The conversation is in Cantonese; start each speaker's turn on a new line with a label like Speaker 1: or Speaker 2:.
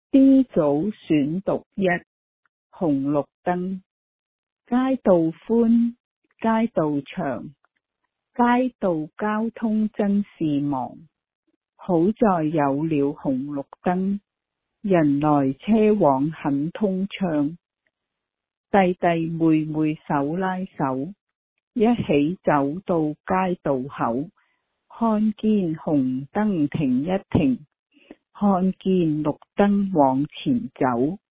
Speaker 1: D 組選讀一，紅綠燈。街道寬，街道長，街道交通真是忙。好在有了紅綠燈，人來車往很通暢。弟弟妹妹手拉手，一起走到街道口，看見紅燈停一停，看見綠燈往前走。